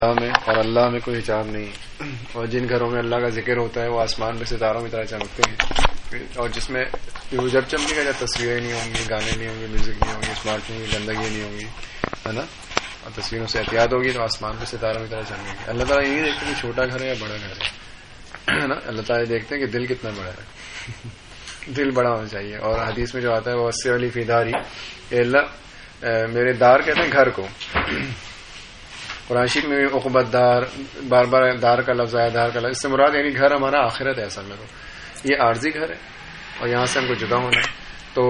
اللہ میں اور اللہ میں کوئی حجاب نہیں، اور جن گھروں میں اللہ کا ذکر ہوتا ہے وہ آسمان میں ستاروں کی طرح چمکتے ہیں، اور جس میں جب چمکے گا جب تصویریں نہیں ہوں گی، گانے نہیں ہوں گے، میوزک نہیں ہوں گی، اسمارٹ فون کی گندگی نہیں ہوگی، ہے نا، اور تصویروں سے احتیاط ہوگی تو آسمان میں ستاروں کی طرح چمکے گی۔ اللہ تعالیٰ یہ دیکھتے کہ چھوٹا گھر ہے یا بڑا گھر ہے نا، اللہ تعالیٰ دیکھتے ہیں کہ دل کتنا بڑا ہے، دل بڑا ہونا چاہیے۔ اور حدیث میں جو آتا ہے وہ وسع علی فی داری، اللہ میرے دار کہتے ہیں گھر کو، قرآن شریف میں عقبت دار، بار بار دار کا لفظ آیا، دار کا لفظ، اس سے مراد یعنی گھر ہمارا آخرت ہے اصل میں، تو یہ عارضی گھر ہے اور یہاں سے ہم کو جدا ہونا ہے۔ تو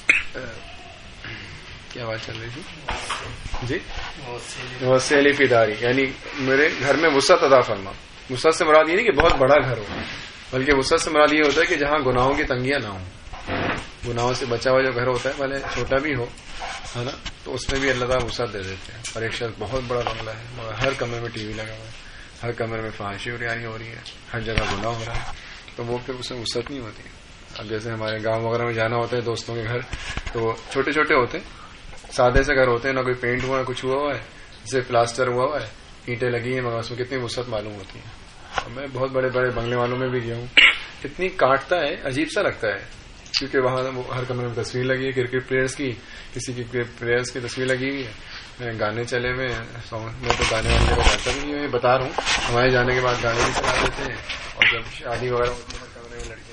کیا بات چل رہی تھی جی؟ وسع علی فی داری یعنی میرے گھر میں وسعت عطا فرما۔ وسعت سے مراد یہ نہیں کہ بہت بڑا گھر ہو، بلکہ وسعت سے مراد یہ ہوتا ہے کہ جہاں گناہوں کی تنگیاں نہ ہوں، گناہوں سے بچا ہوا جو گھر ہوتا ہے بھلے چھوٹا بھی ہو، ہے نا، تو اس میں بھی اللہ تعالیٰ وسعت دے دیتے ہیں۔ اور ایک شخص بہت بڑا بنگلہ ہے مگر ہر کمرے میں ٹی وی لگا ہوا ہے، ہر کمرے میں فحاشی اور رعایت ہو رہی ہے، ہر جگہ گناہ ہو رہا ہے، تو وہ پھر اس میں وسعت نہیں ہوتی۔ اب جیسے ہمارے گاؤں وغیرہ میں جانا ہوتا ہے دوستوں کے گھر، تو چھوٹے چھوٹے ہوتے ہیں، سادے سے گھر ہوتے ہیں، نہ کوئی پینٹ ہوا ہے، کچھ ہوا ہے، جیسے پلاسٹر ہوا ہوا ہے، اینٹیں لگی ہیں، مگر اس میں کتنی وسعت معلوم ہوتی ہے۔ اور میں بہت بڑے بڑے بنگلے والوں میں بھی گیا ہوں، کتنی کاٹتا ہے، عجیب سا لگتا ہے، کیونکہ وہاں ہر کمرے میں تصویر لگی ہے کرکٹ پلیئرز کی، کسی کی پلیئرز کی تصویر لگی ہوئی ہے، گانے چلے ہوئے ہیں، میں تو گانے وانے کو جاتا بھی نہیں ہوں، بتا رہا ہوں ہمارے جانے کے بعد گانے بھی چلا دیتے ہیں، اور جب شادی وغیرہ ہوتی ہے کمرے میں لڑکیاں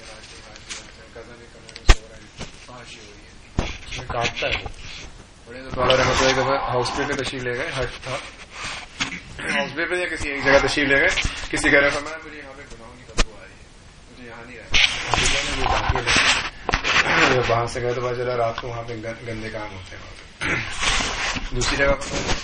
فحاشی ہو رہی ہے، اس میں کاٹتا ہے وہ بڑے والا رحمۃ اللہ دفعہ ہاؤس پہ تشریف لے گئے، ہٹ تھا ہاؤس پہ یا کسی ایک جگہ تشریف لے گئے، کسی گھر میں مجھے یہاں پہ گناہوں کی بدبو آ رہی ہے، مجھے یہاں نہیں رہنا، باہر سے گئے تو پتا چلا رات کو وہاں پہ گندے کام ہوتے ہیں، دوسری جگہ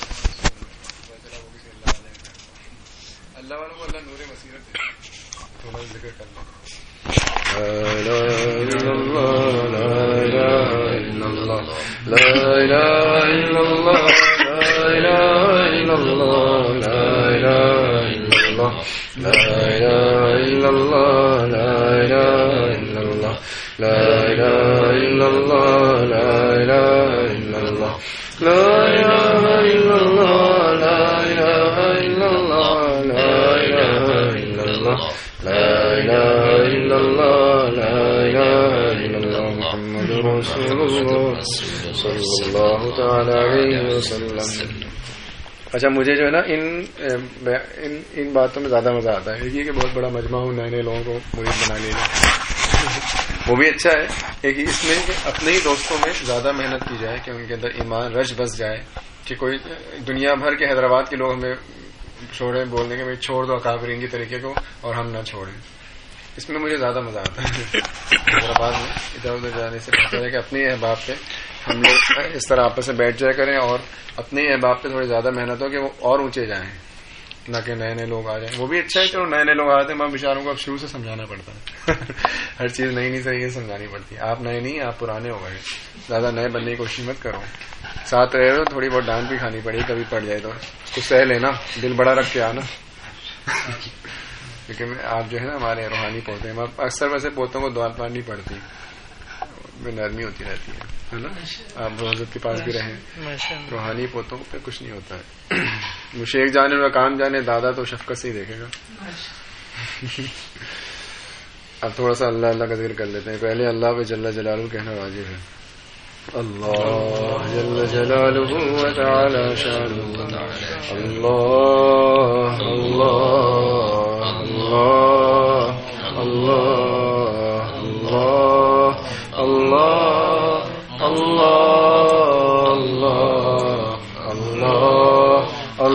اللہ والوں کو اللہ نور بصیرت دے، تھوڑا ذکر کرنا۔ لا اله الا الله لا اله الا الله لا اله الا الله لا اله الا الله لا اله الا الله لا اله الا الله لا اله الا الله لا اله الا الله لا اله الا الله لا اله الا الله لا اله الا الله لا اله الا الله لا اله الا الله لا اله الا الله محمد رسول الله صلی اللہ تعالی علیہ وسلم۔ اچھا مجھے جو ہے نا ان باتوں میں زیادہ مزہ آتا ہے، یہ کہ بہت بڑا مجمع ہوں، نئے نئے لوگوں کو مرید بنا لینا، وہ بھی اچھا ہے، ایک اس میں کہ اپنے ہی دوستوں میں زیادہ محنت کی جائے کہ ان کے اندر ایمان رچ بس جائے، کہ کوئی دنیا بھر کے حیدرآباد کے لوگ ہمیں چھوڑیں، بولنے کے چھوڑ دو اکابرین کی طریقے کو اور ہم نہ چھوڑیں، اس میں مجھے زیادہ مزہ آتا ہے۔ حیدرآباد میں ادھر ادھر جانے سے بہتر ہے کہ اپنے احباب پہ ہم لوگ اس طرح آپس میں بیٹھ جائے کریں، اور اپنے احباب پہ تھوڑی زیادہ محنت ہو کہ وہ اور اونچے جائیں، نہ کہ نئے نئے لوگ آ جائیں۔ وہ بھی اچھا ہے، چلو نئے نئے لوگ آتے ہیں، ماں بیچاروں کو اب شروع سے سمجھانا پڑتا ہے ہر چیز نئی نئی طریقے سے سمجھانی پڑتی ہے۔ آپ نئے نہیں، آپ پرانے ہو گئے، زیادہ نئے بننے کی کوشش مت کرو، ساتھ رہے ہو تھوڑی بہت ڈانٹ بھی کھانی پڑے، کبھی پڑ جائے تو اس کو سہ لینا، دل بڑا رکھ کے آنا کیونکہ آپ جو ہے نا ہمارے روحانی پوتے ہیں، اکثر ویسے پوتوں کو دعا نہیں پڑتی، میں نرمی ہوتی رہتی ہے نا، آپ حضرت کے پاس بھی رہیں، روحانی پوتوں پہ کچھ نہیں ہوتا ہے، وہ شیخ جانے اور کام جانے، دادا تو شفقت سے ہی دیکھے گا۔ اب تھوڑا سا اللہ اللہ کا ذکر کر لیتے ہیں، پہلے اللہ پہ جل جلالہ کہنا واجب ہے، اللہ جل جلالہ و تعالی شانہ، اللہ اللہ اللہ اللہ اللہ اللہ اللہ اللہ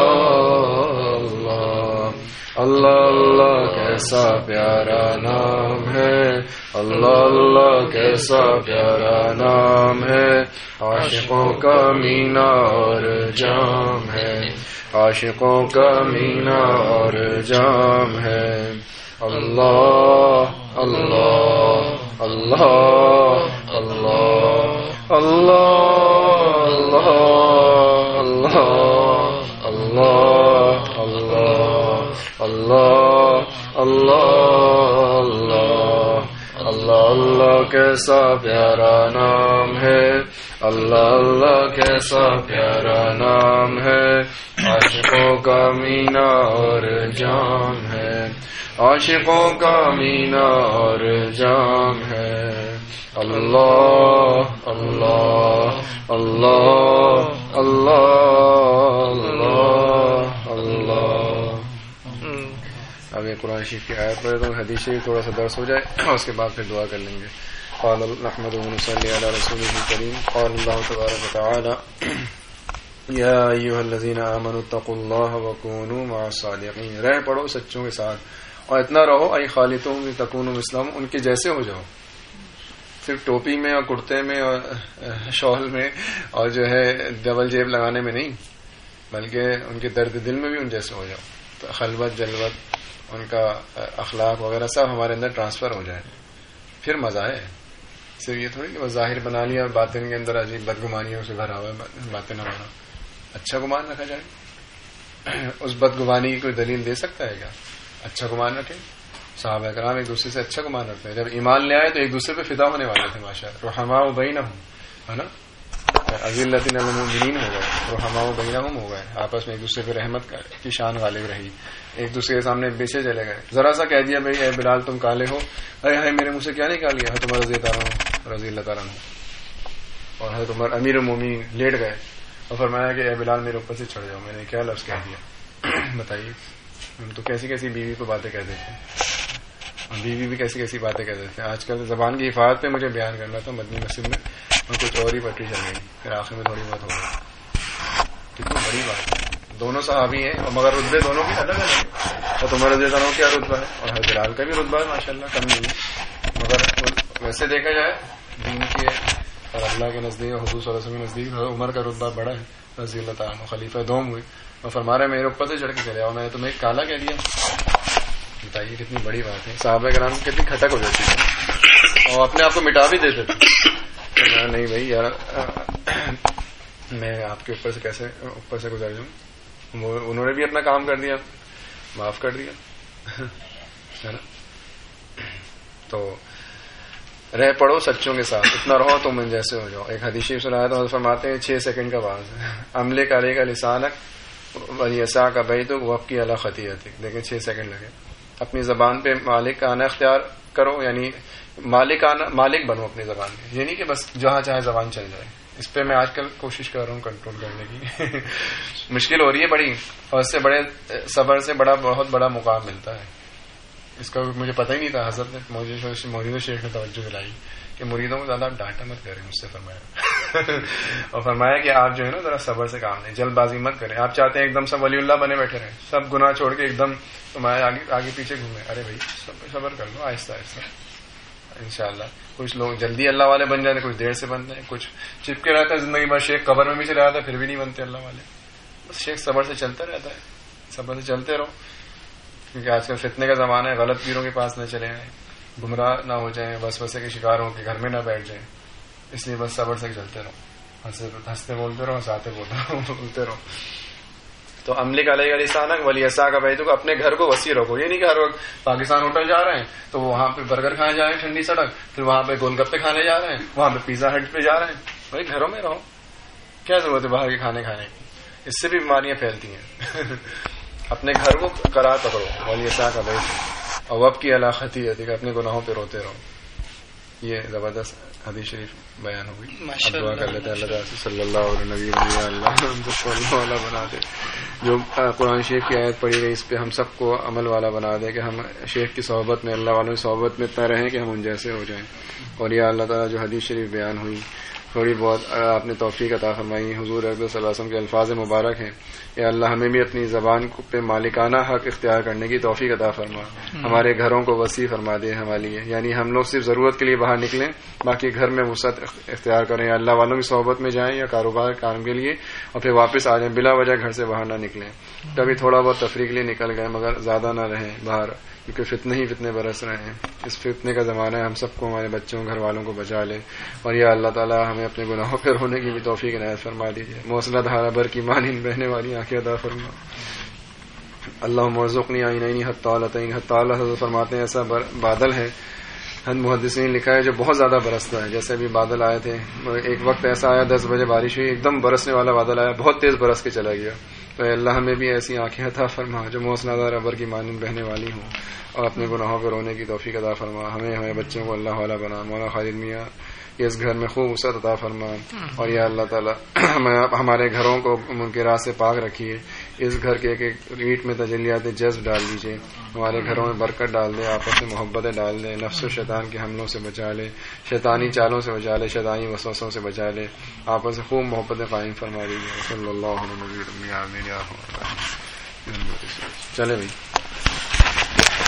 اللہ اللہ کیسا پیارا نام ہے، اللہ اللہ کیسا پیارا نام ہے، عاشقوں کا مینا اور جام ہے، عاشقوں کا مینا اور جام ہے، اللہ اللہ اللہ اللہ اللہ اللہ اللہ اللہ اللہ اللہ اللہ اللہ کیسا پیارا نام ہے، اللہ اللہ کیسا پیارا نام ہے، عاشقوں کا مینہ اور جام ہے، عاشقوں کا مینہ اور جام ہے، اللہ اللہ اللہ اللہ اللہ۔ اب یہ قرآن شریف کی آیت پڑھے تو حدیث شریف تھوڑا سا درس ہو جائے اور اس کے بعد پھر دعا کر لیں گے۔ قال نحمده ونصلي على رسوله الكريم قال الله تبارك وتعالى یا ایھا الذین آمنوا اتقوا اللہ وکونوا مع الصادقین۔ رہ پڑھو سچوں کے ساتھ اور اتنا رہو ای خالتہم تکونوا مثلہم، ان کے جیسے ہو جاؤ، صرف ٹوپی میں اور کرتے میں اور شال میں اور جو ہے ڈبل جیب لگانے میں نہیں، بلکہ ان کے درد دل میں بھی ان جیسے ہو جاؤ، تو خلوت جلوت ان کا اخلاق وغیرہ سب ہمارے اندر ٹرانسفر ہو جائے، پھر مزہ ہے۔ صرف یہ تھوڑی کہ وہ ظاہر بنا لیا اور باطن کے اندر عجیب بدگمانیوں سے بھرا ہوا ہے باطن ہمارا، اچھا گمان رکھا جائے۔ اس بدگمانی کی کوئی دلیل دے سکتا ہے کیا؟ اچھا گمان رکھیں، صحابہ کرام ایک دوسرے سے اچھا گمان رکھتے ہیں، جب ایمان لے آئے تو ایک دوسرے پہ فدا ہونے والے تھے، ماشاءاللہ رحماء بینہم، ہے نا، اذلۃ علی المؤمنین ہو گئے، رحماء بینہم ہو گئے، آپس میں ایک دوسرے پہ رحمت کی شان غالب رہی، ایک دوسرے کے سامنے پیچھے چلے گئے، ذرا سا کہہ دیا بھائی اے بلال تم کالے ہو، ارے ہائے میرے منہ سے کیا نکال لیا، حضرت عمر رضی اللہ تعالیٰ عنہ، اور حضرت عمر امیر المومنین لیٹ گئے اور فرمایا کہ اے بلال میرے اوپر سے چڑھ جاؤ، میں نے کیا لفظ کہہ دیا بتائیے۔ ہم تو کیسی کیسی بیوی کو باتیں کہہ دیتے ہیں، اور بیوی بھی کیسی کیسی باتیں کہہ دیتے ہیں۔ آج کل زبان کی حفاظت پہ مجھے بیان کرنا تھا مدنی مسجد میں، اور کچھ اور ہی پٹری چل گئی، پھر آخر میں تھوڑی بہت ہو گئی۔ کتنی بڑی بات ہے، دونوں صحابی ہیں اور مگر رتبے دونوں بھی الگ الگ ہیں، اور عمر رضی اللہ عنہ کیا رتبہ ہے اور حضرت بلال کا بھی رتبہ ہے ماشاءاللہ، کم نہیں ہے، مگر ویسے دیکھا جائے دین کی اور اللہ کے نزدیک اور حضور صلی اللہ علیہ وسلم کے نزدیک عمر کا رتبہ بڑا ہے رضی اللہ تعالیٰ عنہ، خلیفہ دوم ہوئے، اور فرما رہے میرے اوپر سے چڑھ کے چلے آؤ، میں نے تمہیں کالا کہہ دیا۔ بتائیے کتنی بڑی بات ہے، صحابہ کرام کتنی کھٹک ہو جاتی ہے اور اپنے آپ کو مٹا بھی دیتے تھے، نہیں بھائی یار میں آپ کے اوپر سے کیسے اوپر سے گزر جاؤں، انہوں نے بھی اپنا کام کر دیا، معاف کر دیا، ہے نا۔ تو رہ پڑھو سچوں کے ساتھ، اتنا رہو تم ان جیسے ہو جاؤ۔ ایک حدیث شریف سنایا تو فرماتے ہیں 6 سیکنڈ کا باز ہے، عملے کا لے کا لسانک ولیسا کا بیتک وقت کی اللہ خطیتک، لیکن 6 سیکنڈ لگے۔ اپنی زبان پہ مالک کا آنا اختیار کرو، یعنی مالک بنو اپنی زبان پہ، یہ نہیں کہ بس جہاں چاہے زبان چل جائے۔ اس پہ میں آج کل کوشش کر رہا ہوں کنٹرول کرنے کی مشکل ہو رہی ہے بڑی، اور اس سے بڑے صبر سے بہت بڑا مقام ملتا ہے۔ اس کا مجھے پتہ ہی نہیں تھا، حضرت نے موجود شیخ نے توجہ دلائی کہ مریدوں کو زیادہ ڈانٹا مت کریں، مجھ سے فرمایا اور فرمایا کہ آپ جو ہے نا ذرا صبر سے کام لیں، جلد بازی مت کریں۔ آپ چاہتے ہیں ایک دم سب ولی اللہ بنے بیٹھے رہیں، سب گناہ چھوڑ کے ایک دم تمہارے آگے پیچھے گھومے، ارے بھائی صبر کر لو، آہستہ آہستہ انشاءاللہ۔ کچھ لوگ جلدی اللہ والے بن جاتے ہیں، کچھ دیر سے بنتے ہیں، کچھ چپکے رہتے ہیں زندگی بھر، شیخ قبر میں بھی چلا جاتا ہے پھر بھی نہیں بنتے اللہ والے۔ بس شیخ صبر سے چلتا رہتا ہے، صبر سے چلتے رہو، کیونکہ آج کل فتنے کا زمانہ ہے، غلط پیروں کے پاس نہ چلے جائیں، گمراہ نہ ہو جائیں، وسوسے کے شکار ہو کے گھر میں نہ بیٹھ جائیں، اس لیے بس صبر سے چلتے رہو، ہنستے بولتے رہو، ہنساتے بولتے رہو۔ تو عملے کا علیہ لسانک ولیسا کا بیتک، اپنے گھر کو وسیع رکھو، یہ نہیں کہ ہر وقت پاکستان ہوٹل جا رہے ہیں تو وہاں پہ برگر کھانے جا رہے ہیں ٹھنڈی سڑک، پھر وہاں پہ گول گپے کھانے جا رہے ہیں، وہاں پہ پیزا ہٹ پہ جا رہے ہیں، بھائی گھروں میں رہو، کیا ضرورت ہے باہر کے کھانے کی، اس سے بھی بیماریاں پھیلتی ہیں اپنے گھر کو قرار پکڑو، ولیسا کا بیتک، اور وب کی اللہ خطیئتک، اپنے گناہوں پہ روتے رہو۔ یہ زبردست حدیث شریف بیان ہو گئی، اب دعا کر لیتے ہیں اللہ تعالیٰ صلی اللہ علیہ نبی اللہ ہم سب کو اللہ والا بنا دے، جو قرآن شریف کی آیت پڑھی گئی اس پہ ہم سب کو عمل والا بنا دے، کہ ہم شیخ کی صحبت میں، اللہ والوں کی صحبت میں اتنا رہیں کہ ہم ان جیسے ہو جائیں۔ اور یہ اللہ تعالیٰ جو حدیث شریف بیان ہوئی تھوڑی بہت آپ نے توفیق عطا فرمائی، حضور اکرم صلی اللہ علیہ وسلم کے الفاظ مبارک ہیں، یا اللہ ہمیں بھی اپنی زبان پہ مالکانہ حق اختیار کرنے کی توفیق عطا فرما، ہمارے گھروں کو وسیع فرما دے ہمارے لیے، یعنی ہم لوگ صرف ضرورت کے لیے باہر نکلیں، باقی گھر میں وسعت اختیار کریں، یا اللہ والوں کی صحبت میں جائیں یا کاروبار کام کے لیے، اور پھر واپس آ جائیں، بلا وجہ گھر سے باہر نہ نکلیں، کبھی تھوڑا بہت تفریح کے لیے نکل گئے مگر زیادہ نہ رہیں باہر، کیونکہ فتنے ہی فتنے برس رہے ہیں، اس فتنے کا زمانہ ہے، ہم سب کو ہمارے بچوں گھر والوں کو بچا لے، اور یا اللہ تعالیٰ ہمیں اپنے گناہوں پہ رونے کی بھی توفیق عنایت فرما دیجیے، موصلہ دھارا بھر کی مانند بہنے والی آنکھیں عطا فرما۔ اللہم ارزقنی عینین حتالتین، حتالہ حضرت فرماتے ہیں ایسا بادل ہے، محدثین نے لکھا ہے جو بہت زیادہ برستا ہے، جیسے ابھی بادل آئے تھے، ایک وقت ایسا آیا 10 بجے بارش ہوئی، ایک دم برسنے والا بادل آیا، بہت تیز برس کے چلا گیا، تو اللہ ہمیں بھی ایسی آنکھیں عطا فرما جو موسلا دار ابر کی مانند بہنے والی ہوں، اور اپنے گناہوں پہ رونے کی توفیق عطا فرما. ہمیں بچوں کو اللہ والا بنا. مولا خالد میاں اس گھر میں خوب وسعت عطا فرما، اور یا اللہ تعالیٰ ہمارے گھروں کو منکرات سے پاک رکھیے. اس گھر کے ایک ایک ریٹ میں تجلیات جذب ڈال دیجیے. ہمارے گھروں میں برکت ڈال دے، آپس میں محبتیں ڈال دے، نفس و شیطان کے حملوں سے بچا لے، شیطانی چالوں سے بچا لے، شیطانی وسوسوں سے بچا لے. آپس میں خوب محبتیں قائم فرما دیجیے. صلی اللہ علیہ وسلم. چلے بھائی.